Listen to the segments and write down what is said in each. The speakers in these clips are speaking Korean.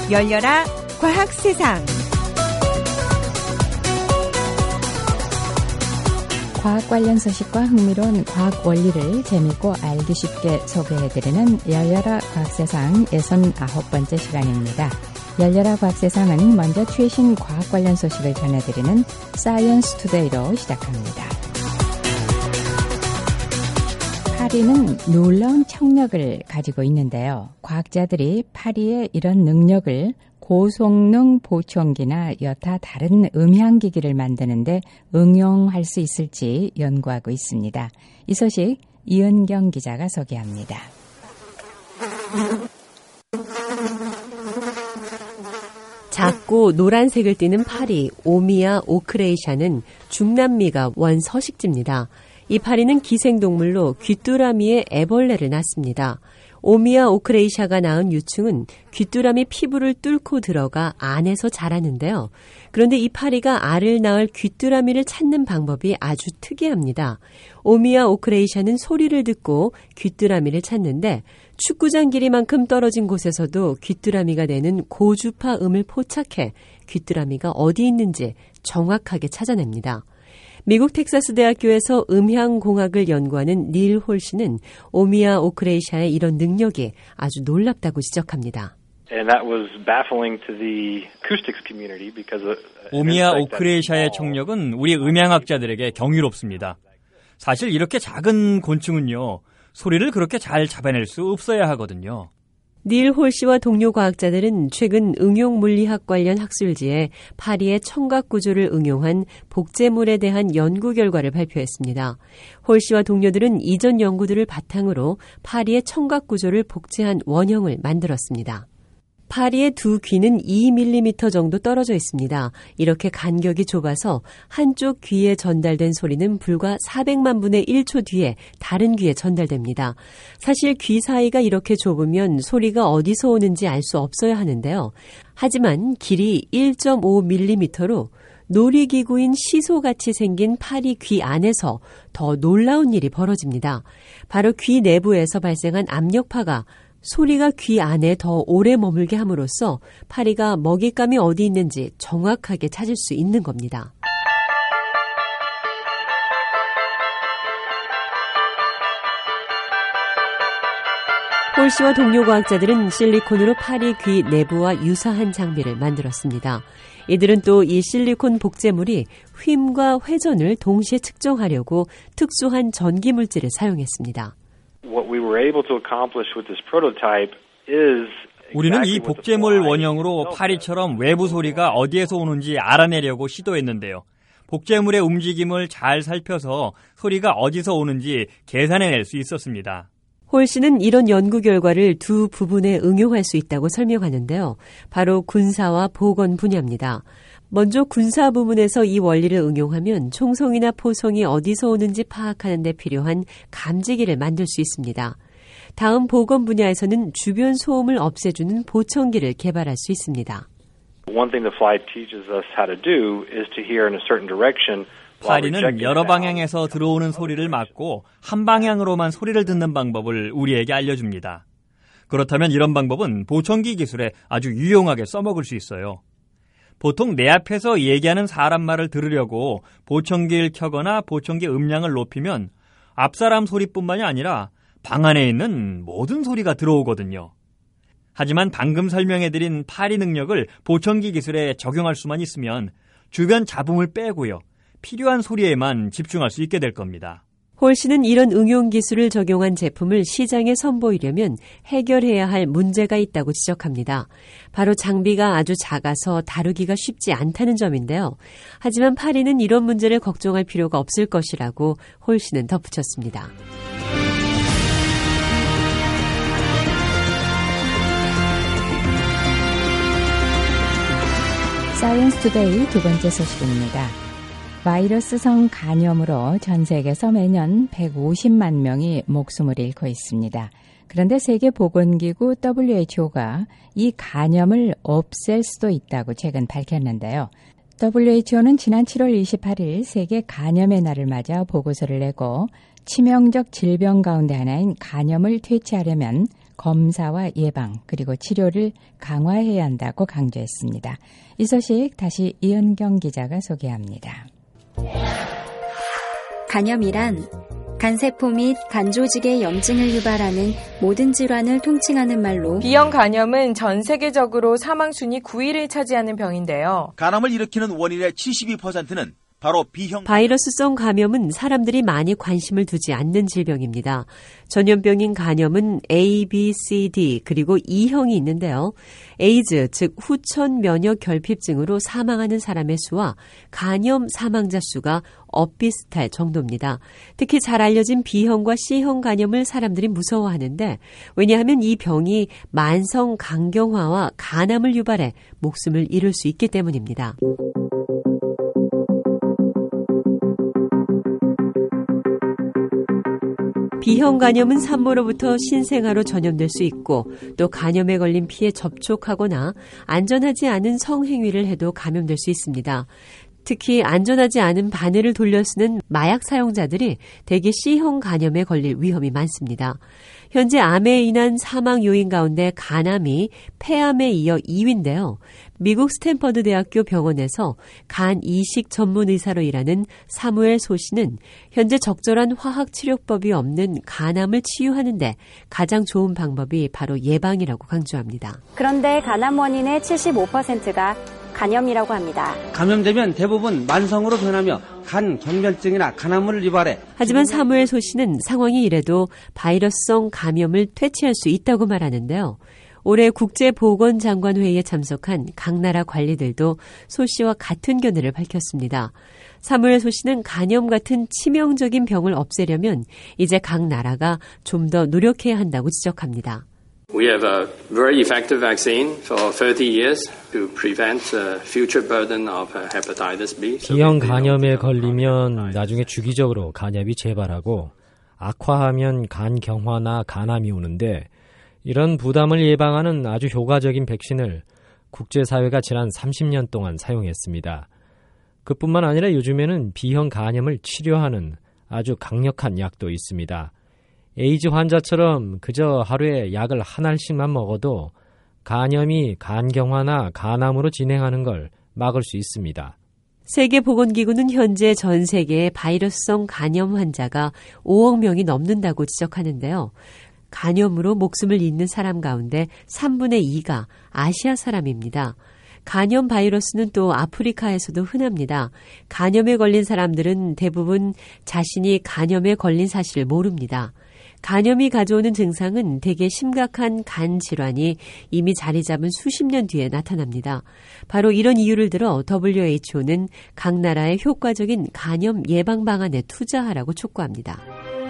열려라 과학세상. 과학 관련 소식과 흥미로운 과학 원리를 재미있고 알기 쉽게 소개해드리는 열려라 과학세상 69번째 시간입니다. 열려라 과학세상은 먼저 최신 과학 관련 소식을 전해드리는 사이언스 투데이로 시작합니다. 파리는 놀라운 청력을 가지고 있는데요. 과학자들이 파리의 이런 능력을 고성능 보청기나 여타 다른 음향기기를 만드는데 응용할 수 있을지 연구하고 있습니다. 이 소식 이은경 기자가 소개합니다. 작고 노란색을 띠는 파리 오미아 오크레이샤는 중남미가 원 서식지입니다. 이 파리는 기생동물로 귀뚜라미의 애벌레를 낳습니다. 오미아 오크레이샤가 낳은 유충은 귀뚜라미 피부를 뚫고 들어가 안에서 자라는데요. 그런데 이 파리가 알을 낳을 귀뚜라미를 찾는 방법이 아주 특이합니다. 오미아 오크레이샤는 소리를 듣고 귀뚜라미를 찾는데 축구장 길이만큼 떨어진 곳에서도 귀뚜라미가 내는 고주파 음을 포착해 귀뚜라미가 어디 있는지 정확하게 찾아냅니다. 미국 텍사스 대학교에서 음향공학을 연구하는 닐 홀 씨는 오미아 오크레이샤의 이런 능력이 아주 놀랍다고 지적합니다. 오미아 오크레이샤의 청력은 우리 음향학자들에게 경이롭습니다. 사실 이렇게 작은 곤충은요, 소리를 그렇게 잘 잡아낼 수 없어야 하거든요. 닐 홀 씨와 동료 과학자들은 최근 응용물리학 관련 학술지에 파리의 청각 구조를 응용한 복제물에 대한 연구 결과를 발표했습니다. 홀 씨와 동료들은 이전 연구들을 바탕으로 파리의 청각 구조를 복제한 원형을 만들었습니다. 파리의 두 귀는 2mm 정도 떨어져 있습니다. 이렇게 간격이 좁아서 한쪽 귀에 전달된 소리는 불과 400만 분의 1초 뒤에 다른 귀에 전달됩니다. 사실 귀 사이가 이렇게 좁으면 소리가 어디서 오는지 알 수 없어야 하는데요. 하지만 길이 1.5mm로 놀이기구인 시소같이 생긴 파리 귀 안에서 더 놀라운 일이 벌어집니다. 바로 귀 내부에서 발생한 압력파가 소리가 귀 안에 더 오래 머물게 함으로써 파리가 먹잇감이 어디 있는지 정확하게 찾을 수 있는 겁니다. 홀 씨와 동료 과학자들은 실리콘으로 파리 귀 내부와 유사한 장비를 만들었습니다. 이들은 또 이 실리콘 복제물이 휨과 회전을 동시에 측정하려고 특수한 전기 물질을 사용했습니다. 우리는 이 복제물 원형으로 파리처럼 외부 소리가 어디에서 오는지 알아내려고 시도했는데요. 복제물의 움직임을 잘 살펴서 소리가 어디서 오는지 계산해낼 수 있었습니다. 홀 씨는 이런 연구 결과를 두 부분에 응용할 수 있다고 설명하는데요. 바로 군사와 보건 분야입니다. 먼저 군사 부문에서 이 원리를 응용하면 총성이나 포성이 어디서 오는지 파악하는 데 필요한 감지기를 만들 수 있습니다. 다음 보건 분야에서는 주변 소음을 없애주는 보청기를 개발할 수 있습니다. 파리는 여러 방향에서 들어오는 소리를 막고 한 방향으로만 소리를 듣는 방법을 우리에게 알려줍니다. 그렇다면 이런 방법은 보청기 기술에 아주 유용하게 써먹을 수 있어요. 보통 내 앞에서 얘기하는 사람 말을 들으려고 보청기를 켜거나 보청기 음량을 높이면 앞사람 소리뿐만이 아니라 방 안에 있는 모든 소리가 들어오거든요. 하지만 방금 설명해드린 파리 능력을 보청기 기술에 적용할 수만 있으면 주변 잡음을 빼고요. 필요한 소리에만 집중할 수 있게 될 겁니다. 홀 씨는 이런 응용 기술을 적용한 제품을 시장에 선보이려면 해결해야 할 문제가 있다고 지적합니다. 바로 장비가 아주 작아서 다루기가 쉽지 않다는 점인데요. 하지만 파리는 이런 문제를 걱정할 필요가 없을 것이라고 홀 씨는 덧붙였습니다. 사이언스 투데이 두 번째 소식입니다. 바이러스성 간염으로 전 세계에서 매년 150만 명이 목숨을 잃고 있습니다. 그런데 세계보건기구 WHO가 이 간염을 없앨 수도 있다고 최근 밝혔는데요. WHO는 지난 7월 28일 세계 간염의 날을 맞아 보고서를 내고 치명적 질병 가운데 하나인 간염을 퇴치하려면 검사와 예방 그리고 치료를 강화해야 한다고 강조했습니다. 이 소식 다시 이은경 기자가 소개합니다. 간염이란 간세포 및 간조직의 염증을 유발하는 모든 질환을 통칭하는 말로 B형 간염은 전 세계적으로 사망 순위 9위를 차지하는 병인데요. 간암을 일으키는 원인의 72%는 바로 B형 바이러스성 감염은 사람들이 많이 관심을 두지 않는 질병입니다. 전염병인 간염은 A, B, C, D 그리고 E형이 있는데요. 에이즈, 즉 후천 면역 결핍증으로 사망하는 사람의 수와 간염 사망자 수가 엇비슷할 정도입니다. 특히 잘 알려진 B형과 C형 간염을 사람들이 무서워하는데 왜냐하면 이 병이 만성 간경화와 간암을 유발해 목숨을 잃을 수 있기 때문입니다. B형 간염은 산모로부터 신생아로 전염될 수 있고 또 간염에 걸린 피에 접촉하거나 안전하지 않은 성행위를 해도 감염될 수 있습니다. 특히 안전하지 않은 바늘을 돌려 쓰는 마약 사용자들이 대개 C형 간염에 걸릴 위험이 많습니다. 현재 암에 인한 사망 요인 가운데 간암이 폐암에 이어 2위인데요. 미국 스탠퍼드 대학교 병원에서 간 이식 전문 의사로 일하는 사무엘 소 씨는 현재 적절한 화학 치료법이 없는 간암을 치유하는데 가장 좋은 방법이 바로 예방이라고 강조합니다. 그런데 간암 원인의 75%가 간염이라고 합니다. 감염되면 대부분 만성으로 변하며 간 경변증이나 간암을 유발해. 하지만 사무엘 소 씨는 상황이 이래도 바이러스성 감염을 퇴치할 수 있다고 말하는데요. 올해 국제보건장관회의에 참석한 각 나라 관리들도 소 씨와 같은 견해를 밝혔습니다. 사무엘 소 씨는 간염 같은 치명적인 병을 없애려면 이제 각 나라가 좀 더 노력해야 한다고 지적합니다. We have a very effective vaccine for 30 years to prevent future burden of hepatitis B. B형 간염에 걸리면 나중에 주기적으로 간염이 재발하고 악화하면 간경화나 간암이 오는데 이런 부담을 예방하는 아주 효과적인 백신을 국제사회가 지난 30년 동안 사용했습니다. 그뿐만 아니라 요즘에는 B형 간염을 치료하는 아주 강력한 약도 있습니다. 에이즈 환자처럼 그저 하루에 약을 한 알씩만 먹어도 간염이 간경화나 간암으로 진행하는 걸 막을 수 있습니다. 세계보건기구는 현재 전 세계의 바이러스성 간염 환자가 5억 명이 넘는다고 지적하는데요. 간염으로 목숨을 잃는 사람 가운데 3분의 2가 아시아 사람입니다. 간염 바이러스는 또 아프리카에서도 흔합니다. 간염에 걸린 사람들은 대부분 자신이 간염에 걸린 사실을 모릅니다. 간염이 가져오는 증상은 대개 심각한 간 질환이 이미 자리 잡은 수십 년 뒤에 나타납니다. 바로 이런 이유를 들어 WHO는 각 나라의 효과적인 간염 예방 방안에 투자하라고 촉구합니다.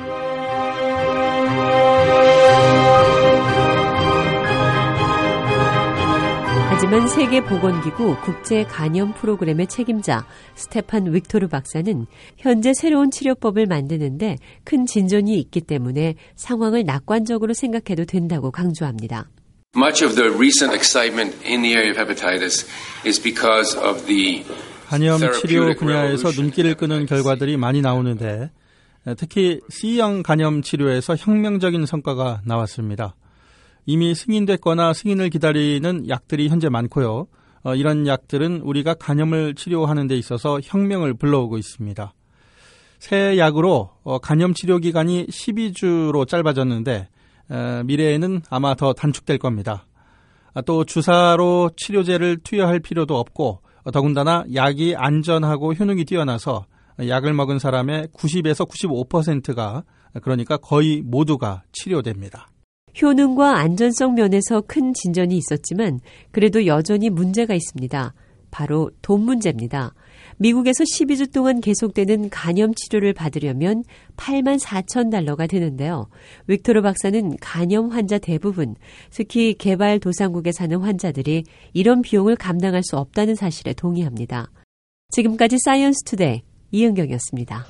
하지만 세계보건기구 국제간염 프로그램의 책임자 스테판 빅토르 박사는 현재 새로운 치료법을 만드는데 큰 진전이 있기 때문에 상황을 낙관적으로 생각해도 된다고 강조합니다. Much of the recent excitement in the area of hepatitis is because of the 간염 치료 분야에서 눈길을 끄는 결과들이 많이 나오는데 특히 C형 간염 치료에서 혁명적인 성과가 나왔습니다. 이미 승인됐거나 승인을 기다리는 약들이 현재 많고요. 이런 약들은 우리가 간염을 치료하는 데 있어서 혁명을 불러오고 있습니다. 새 약으로 간염 치료 기간이 12주로 짧아졌는데 미래에는 아마 더 단축될 겁니다. 또 주사로 치료제를 투여할 필요도 없고 더군다나 약이 안전하고 효능이 뛰어나서 약을 먹은 사람의 90에서 95%가 그러니까 거의 모두가 치료됩니다. 효능과 안전성 면에서 큰 진전이 있었지만 그래도 여전히 문제가 있습니다. 바로 돈 문제입니다. 미국에서 12주 동안 계속되는 간염 치료를 받으려면 84,000달러가 드는데요. 빅토르 박사는 간염 환자 대부분, 특히 개발도상국에 사는 환자들이 이런 비용을 감당할 수 없다는 사실에 동의합니다. 지금까지 사이언스 투데이 이은경이었습니다.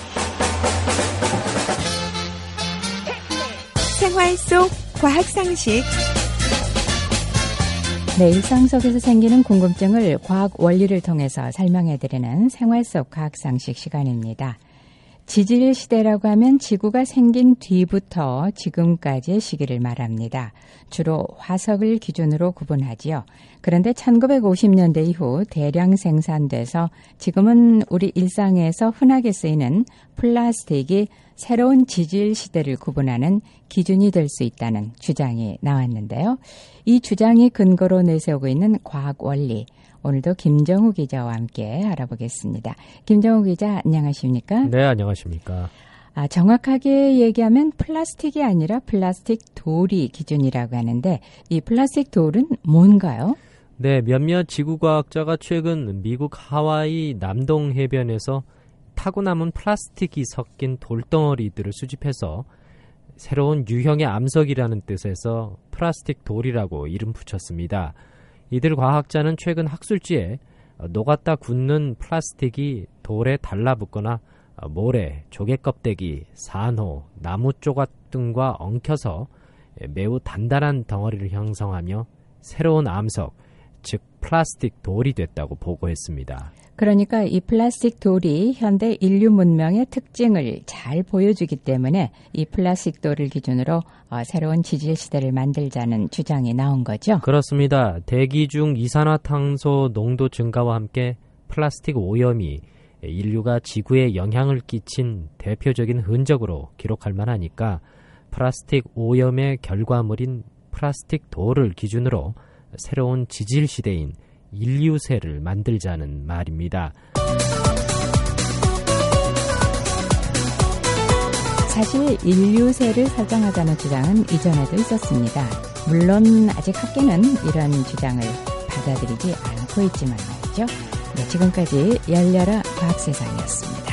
생활 속 과학 상식. 네, 일상 속에서 생기는 궁금증을 과학 원리를 통해서 설명해드리는 생활 속 과학 상식 시간입니다. 지질 시대라고 하면 지구가 생긴 뒤부터 지금까지의 시기를 말합니다. 주로 화석을 기준으로 구분하지요. 그런데 1950년대 이후 대량 생산돼서 지금은 우리 일상에서 흔하게 쓰이는 플라스틱이 새로운 지질 시대를 구분하는 기준이 될 수 있다는 주장이 나왔는데요. 이 주장이 근거로 내세우고 있는 과학 원리, 오늘도 김정우 기자와 함께 알아보겠습니다. 김정우 기자, 안녕하십니까? 네, 안녕하십니까? 정확하게 얘기하면 플라스틱이 아니라 플라스틱 돌이 기준이라고 하는데 이 플라스틱 돌은 뭔가요? 네, 몇몇 지구과학자가 최근 미국 하와이 남동 해변에서 타고 남은 플라스틱이 섞인 돌덩어리들을 수집해서 새로운 유형의 암석이라는 뜻에서 플라스틱 돌이라고 이름 붙였습니다. 이들 과학자는 최근 학술지에 녹았다 굳는 플라스틱이 돌에 달라붙거나 모래, 조개껍데기, 산호, 나무 조각 등과 엉켜서 매우 단단한 덩어리를 형성하며 새로운 암석, 즉 플라스틱 돌이 됐다고 보고했습니다. 그러니까 이 플라스틱 돌이 현대 인류 문명의 특징을 잘 보여주기 때문에 이 플라스틱 돌을 기준으로 새로운 지질 시대를 만들자는 주장이 나온 거죠? 그렇습니다. 대기 중 이산화탄소 농도 증가와 함께 플라스틱 오염이 인류가 지구에 영향을 끼친 대표적인 흔적으로 기록할 만하니까 플라스틱 오염의 결과물인 플라스틱 돌을 기준으로 새로운 지질 시대인 인류세를 만들자는 말입니다. 사실 인류세를 설정하자는 주장은 이전에도 있었습니다. 물론 아직 학계는 이런 주장을 받아들이지 않고 있지만 말이죠. 네, 지금까지 열려라 과학세상이었습니다.